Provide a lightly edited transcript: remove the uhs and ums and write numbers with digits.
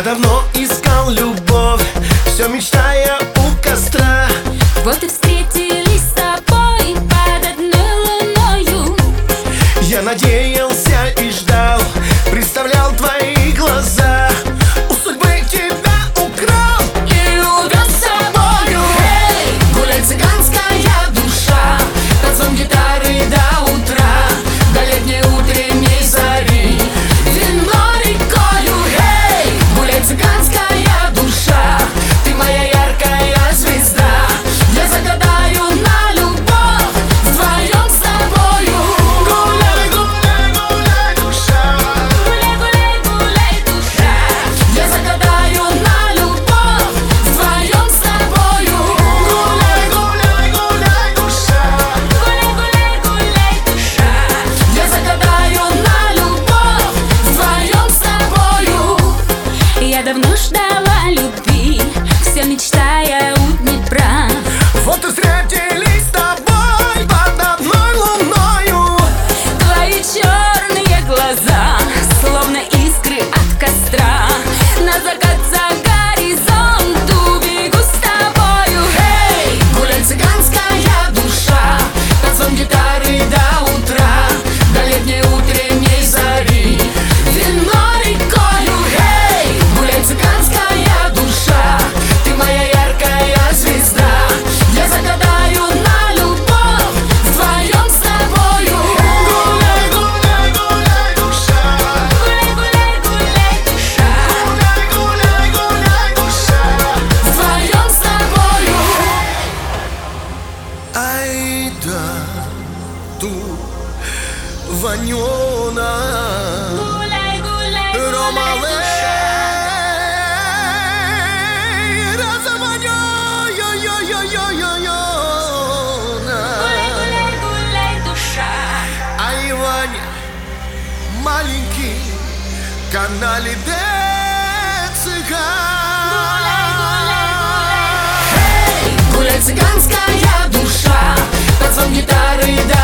давно искал любовь, все мечтая у костра. Вот и встретились с тобой под одной луною. Я надеялся и ждал, представлял твои глаза. У судьбы тебя украл И увез с собою. Эй, гуляй, цыганская душа, под звон гитары до утра, до летней утренней зари, вино рекою. Эй, гуляй, цыганская душа, ты моя яркая звезда. Я загадаю на любовь вдвоем с тобою. Гуляй, гуляй, гуляй, душа, Гуляй, гуляй, гуляй, душа. я загадаю на любовь вдвоем с тобою. Гуляй, гуляй, гуляй, душа, Гуляй, гуляй, гуляй, душа. я загадаю на любовь вдвоем с тобою. Я давно ждала любви, все мечтая у Днепра. Вот и встретились с тобой под одной луною. Твои черные глаза, словно искры от костра. На закат за горизонт убегу с тобою. Эй, гуляй, цыганская душа, под звон гитары до утра, до летней утренней зари, вино рекою. Эй, гуляй, цыганская душа, ты моя яркая звезда. Я загадаю на любовь вдвоем с тобою. Гуляй, гуляй, гуляй, душа, Гуляй, гуляй, гуляй, душа. гуляй, гуляй, гуляй, душа, вдвоем с тобою. Ай да, ту Ваньона, Гуляй, гуляй, Рома гуляй, душа. Роза Гуляй, гуляй, гуляй, душа. А Иваня маленький канале де цыган. Эй, гуляй, цыганская душа, под звон гитары до